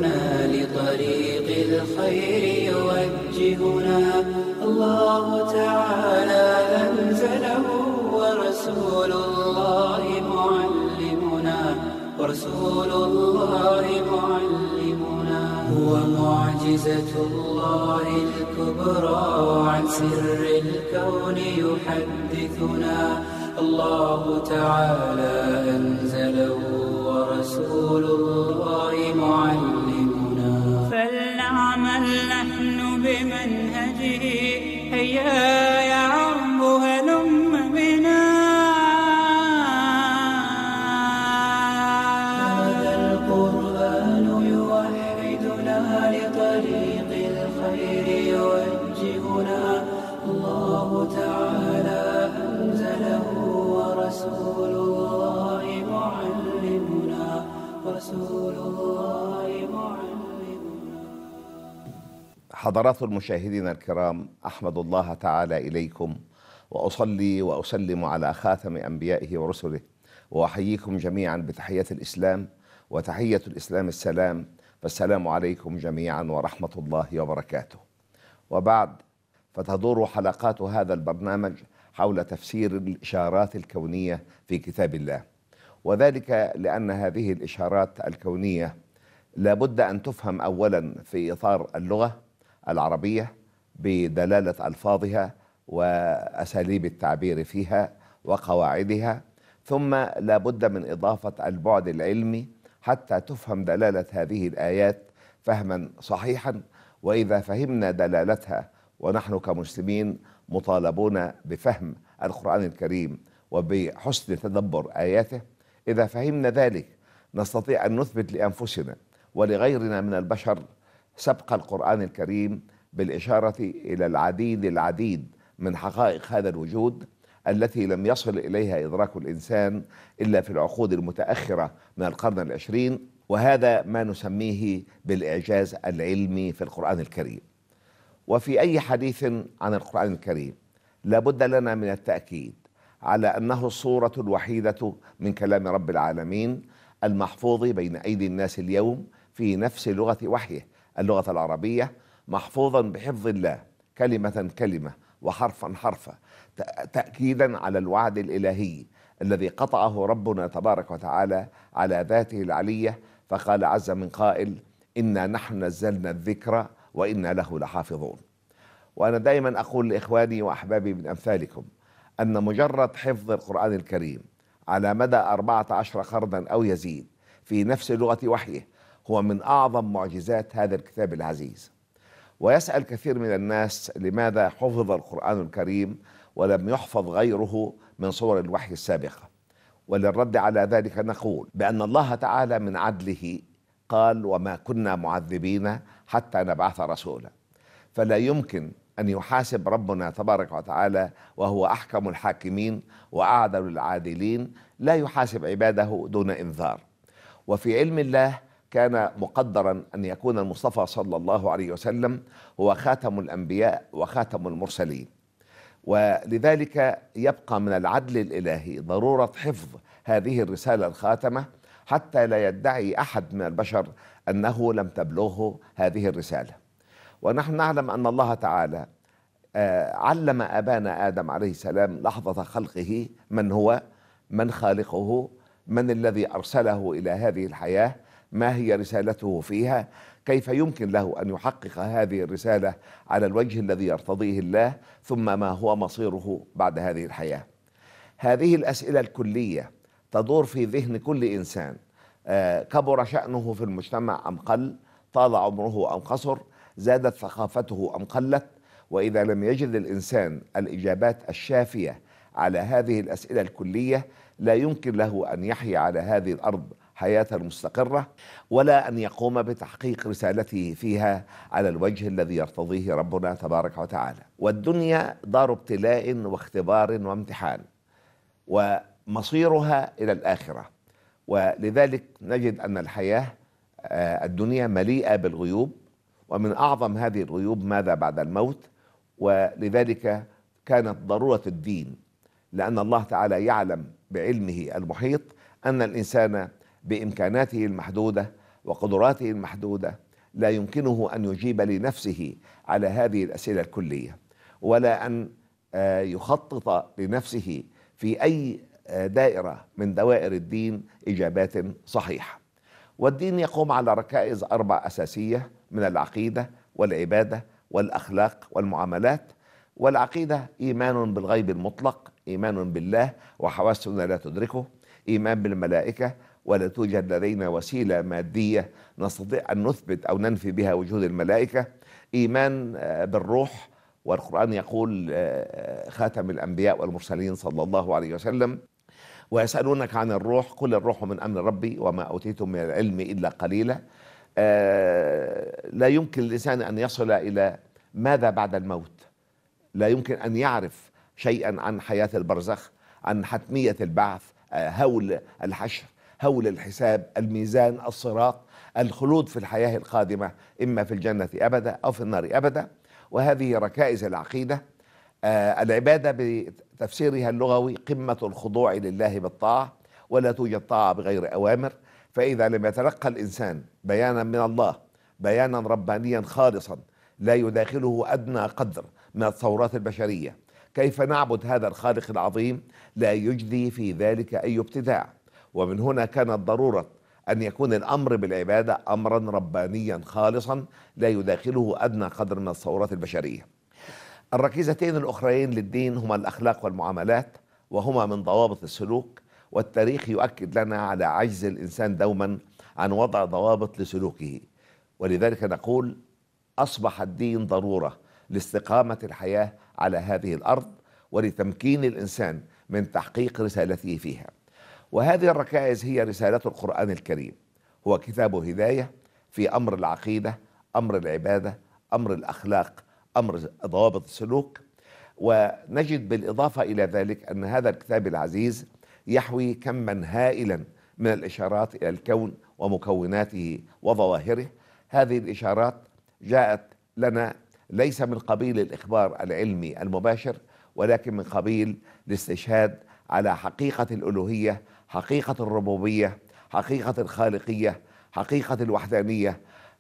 يحدثنا لطريق الخير يوجهنا. الله تعالى أنزله ورسول الله معلمنا هو معجزة الله الكبرى وعن سر الكون يحدثنا. الله تعالى أنزله ورسول الله معلمنا. فلنعمل نحن بمنهجه، هيا يا عرب هلم بنا. هذا القرآن يوحدنا لطريق الخير يوجهنا. الله تعالى أنزله ورسول الله معلمنا. حضرات المشاهدين الكرام، أحمد الله تعالى إليكم وأصلي وأسلم على خاتم أنبيائه ورسله، وأحييكم جميعا بتحية الإسلام، وتحية الإسلام السلام، فالسلام عليكم جميعا ورحمة الله وبركاته. وبعد، فتدور حلقات هذا البرنامج حول تفسير الإشارات الكونية في كتاب الله، وذلك لأن هذه الإشارات الكونية لابد أن تفهم أولا في إطار اللغة العربية بدلالة ألفاظها وأساليب التعبير فيها وقواعدها، ثم لابد من إضافة البعد العلمي حتى تفهم دلالة هذه الآيات فهما صحيحا. وإذا فهمنا دلالتها، ونحن كمسلمين مطالبون بفهم القرآن الكريم وبحسن تدبر آياته، إذا فهمنا ذلك نستطيع أن نثبت لأنفسنا ولغيرنا من البشر سبق القرآن الكريم بالإشارة إلى العديد من حقائق هذا الوجود التي لم يصل إليها إدراك الإنسان إلا في العقود المتأخرة من القرن العشرين، وهذا ما نسميه بالإعجاز العلمي في القرآن الكريم. وفي أي حديث عن القرآن الكريم لابد لنا من التأكيد على أنه الصورة الوحيدة من كلام رب العالمين المحفوظ بين أيدي الناس اليوم في نفس لغة وحيه، اللغة العربية، محفوظا بحفظ الله كلمة كلمة وحرفا حرفا، تأكيدا على الوعد الإلهي الذي قطعه ربنا تبارك وتعالى على ذاته العلية، فقال عز من قائل: إنا نحن نزلنا الذكر وإنا له لحافظون. وأنا دائما أقول لإخواني وأحبابي من أمثالكم أن مجرد حفظ القرآن الكريم على مدى 14 قرنا أو يزيد في نفس لغة وحيه هو من أعظم معجزات هذا الكتاب العزيز. ويسأل كثير من الناس لماذا حفظ القرآن الكريم ولم يحفظ غيره من صور الوحي السابقة. وللرد على ذلك نقول بأن الله تعالى من عدله قال: وما كنا معذبين حتى نبعث رسولا. فلا يمكن أن يحاسب ربنا تبارك وتعالى وهو أحكم الحاكمين وأعدل العادلين، لا يحاسب عباده دون إنذار. وفي علم الله كان مقدرا أن يكون المصطفى صلى الله عليه وسلم هو خاتم الأنبياء وخاتم المرسلين، ولذلك يبقى من العدل الإلهي ضرورة حفظ هذه الرسالة الخاتمة حتى لا يدعي أحد من البشر أنه لم تبلغه هذه الرسالة. ونحن نعلم أن الله تعالى علم أبانا آدم عليه السلام لحظة خلقه من هو، من خالقه، من الذي أرسله إلى هذه الحياة، ما هي رسالته فيها، كيف يمكن له أن يحقق هذه الرسالة على الوجه الذي يرتضيه الله، ثم ما هو مصيره بعد هذه الحياة. هذه الأسئلة الكلية تدور في ذهن كل إنسان، كبر شأنه في المجتمع أم قل، طال عمره أم قصر، زادت ثقافته أم قلت. وإذا لم يجد الإنسان الإجابات الشافية على هذه الأسئلة الكلية لا يمكن له أن يحيا على هذه الأرض حياة مستقرة، ولا أن يقوم بتحقيق رسالته فيها على الوجه الذي يرتضيه ربنا تبارك وتعالى. والدنيا دار ابتلاء واختبار وامتحان، ومصيرها إلى الآخرة. ولذلك نجد أن الحياة الدنيا مليئة بالغيوب، ومن أعظم هذه الغيوب ماذا بعد الموت. ولذلك كانت ضرورة الدين، لأن الله تعالى يعلم بعلمه المحيط أن الإنسان بإمكاناته المحدودة وقدراته المحدودة لا يمكنه أن يجيب لنفسه على هذه الأسئلة الكلية، ولا أن يخطط لنفسه في أي دائرة من دوائر الدين إجابات صحيحة. والدين يقوم على ركائز 4 أساسية من العقيدة والعبادة والأخلاق والمعاملات. والعقيدة إيمان بالغيب المطلق، إيمان بالله وحواسنا لا تدركه، إيمان بالملائكة ولا توجد لدينا وسيلة مادية نستطيع أن نثبت أو ننفي بها وجود الملائكة، إيمان بالروح، والقرآن يقول خاتم الأنبياء والمرسلين صلى الله عليه وسلم: ويسألونك عن الروح قل الروح من أمر ربي وما أوتيتم من العلم إلا قليلا. لا يمكن للإنسان أن يصل إلى ماذا بعد الموت، لا يمكن أن يعرف شيئا عن حياة البرزخ، عن حتمية البعث، هول الحشر، هول الحساب، الميزان، الصراط، الخلود في الحياة القادمة إما في الجنة أبدا أو في النار أبدا. وهذه ركائز العقيدة. العبادة بتفسيرها اللغوي قمة الخضوع لله بالطاعة، ولا توجد طاعة بغير أوامر. فإذا لم يتلقى الإنسان بيانا من الله، بيانا ربانيا خالصا لا يداخله أدنى قدر من الثورات البشرية، كيف نعبد هذا الخالق العظيم؟ لا يجدي في ذلك أي ابتداع. ومن هنا كانت ضرورة أن يكون الأمر بالعبادة أمرا ربانيا خالصا لا يداخله أدنى قدر من الثورات البشرية. الركيزتين الأخرين للدين هما الأخلاق والمعاملات، وهما من ضوابط السلوك. والتاريخ يؤكد لنا على عجز الإنسان دوما عن وضع ضوابط لسلوكه، ولذلك نقول أصبح الدين ضرورة لاستقامة الحياة على هذه الأرض ولتمكين الإنسان من تحقيق رسالته فيها. وهذه الركائز هي رسالة القرآن الكريم، هو كتاب هداية في أمر العقيدة، أمر العبادة، أمر الأخلاق، أمر ضوابط السلوك. ونجد بالإضافة إلى ذلك أن هذا الكتاب العزيز يحوي كما هائلا من الإشارات إلى الكون ومكوناته وظواهره. هذه الإشارات جاءت لنا ليس من قبيل الإخبار العلمي المباشر، ولكن من قبيل الاستشهاد على حقيقة الألوهية، حقيقة الربوبية، حقيقة الخالقية، حقيقة الوحدانية،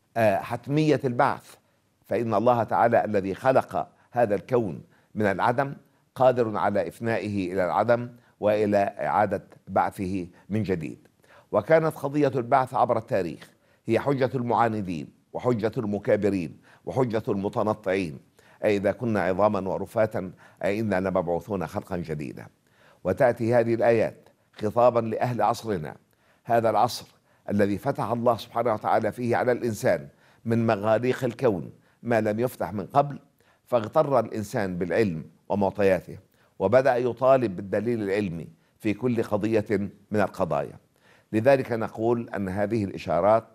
حتمية البعث. فإن الله تعالى الذي خلق هذا الكون من العدم قادر على إفنائه إلى العدم وإلى إعادة بعثه من جديد. وكانت قضية البعث عبر التاريخ هي حجة المعاندين وحجة المكابرين وحجة المتنطعين: أي إذا كنا عظاما ورفاتا أي إنا لمبعوثون خلقا جديدا. وتأتي هذه الآيات خطابا لأهل عصرنا، هذا العصر الذي فتح الله سبحانه وتعالى فيه على الإنسان من مغاليق الكون ما لم يفتح من قبل، فاغتر الإنسان بالعلم ومعطياته وبدأ يطالب بالدليل العلمي في كل قضية من القضايا. لذلك نقول أن هذه الإشارات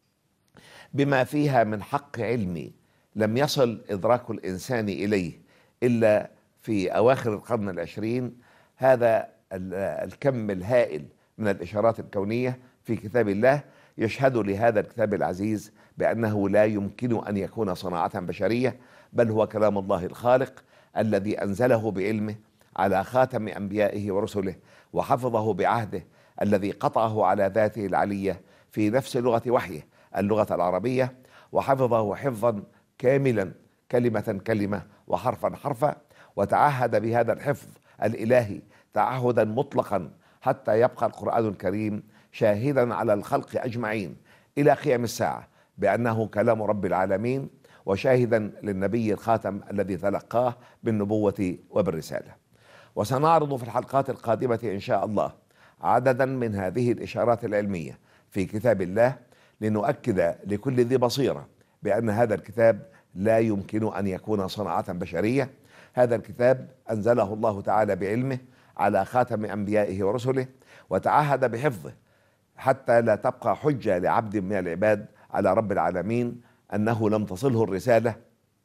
بما فيها من حق علمي لم يصل إدراك الإنسان إليه إلا في أواخر القرن العشرين، هذا الكم الهائل من الإشارات الكونية في كتاب الله يشهد لهذا الكتاب العزيز بأنه لا يمكن أن يكون صناعة بشرية، بل هو كلام الله الخالق الذي أنزله بعلمه على خاتم أنبيائه ورسله، وحفظه بعهده الذي قطعه على ذاته العلية في نفس لغة وحيه اللغة العربية، وحفظه حفظا كاملا كلمة كلمة وحرفا حرفا، وتعهد بهذا الحفظ الإلهي تعهدا مطلقا حتى يبقى القرآن الكريم شاهدا على الخلق أجمعين إلى قيام الساعة بأنه كلام رب العالمين، وشاهدا للنبي الخاتم الذي تلقاه بالنبوة وبالرسالة. وسنعرض في الحلقات القادمة إن شاء الله عددا من هذه الإشارات العلمية في كتاب الله لنؤكد لكل ذي بصيرة بأن هذا الكتاب لا يمكن أن يكون صناعة بشرية. هذا الكتاب أنزله الله تعالى بعلمه على خاتم أنبيائه ورسله، وتعهد بحفظه حتى لا تبقى حجة لعبد من العباد على رب العالمين أنه لم تصله الرسالة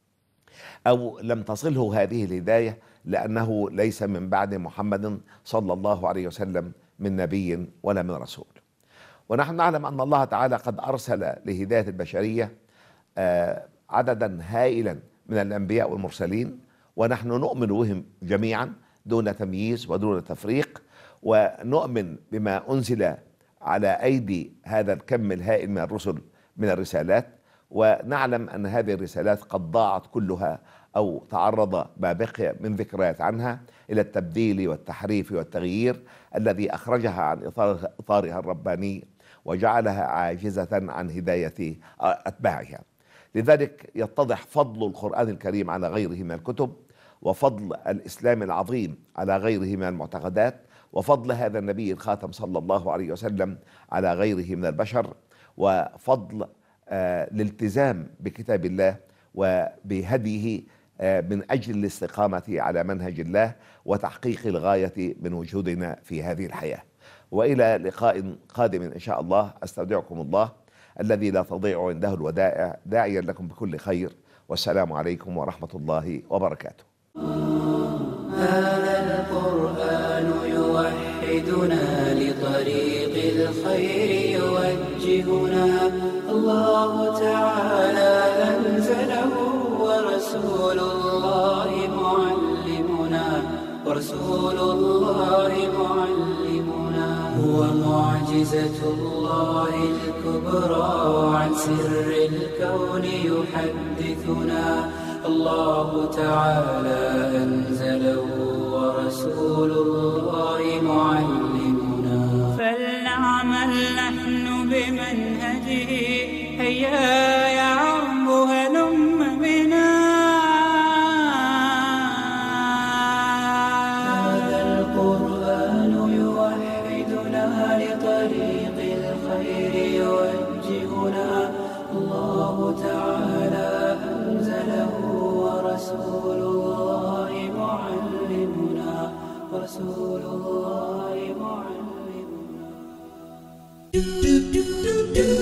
أو لم تصله هذه الهداية، لأنه ليس من بعد محمد صلى الله عليه وسلم من نبي ولا من رسول. ونحن نعلم أن الله تعالى قد أرسل لهداية البشرية عددا هائلا من الأنبياء والمرسلين، ونحن نؤمن بهم جميعا دون تمييز ودون تفريق، ونؤمن بما أنزل على أيدي هذا الكم الهائل من الرسل من الرسالات، ونعلم أن هذه الرسالات قد ضاعت كلها أو تعرض ما بقي من ذكريات عنها إلى التبديل والتحريف والتغيير الذي أخرجها عن إطارها الرباني وجعلها عاجزة عن هداية أتباعها. لذلك يتضح فضل القرآن الكريم على غيره من الكتب، وفضل الإسلام العظيم على غيره من المعتقدات، وفضل هذا النبي الخاتم صلى الله عليه وسلم على غيره من البشر، وفضل الالتزام بكتاب الله وبهديه من أجل الاستقامة على منهج الله وتحقيق الغاية من وجودنا في هذه الحياة. وإلى لقاء قادم إن شاء الله، أستودعكم الله الذي لا تضيع عنده الودائع، داعيا لكم بكل خير، والسلام عليكم ورحمة الله وبركاته. هذا القرآن يوحدنا لطريق الخير يوجهنا، الله تعالى أنزله ورسول الله معلمنا، هو معجزة الله الكبرى، عن سر الكون يحدثنا، الله تعالى أنزله ورسول الله معلمنا. فلنعمل نحن بمنهجه، هيا يا عرب هلم بنا. هذا القرآن يوحدنا لطريق الخير يوجهنا، الله تعالى أنزله ورسول الله معلمنا.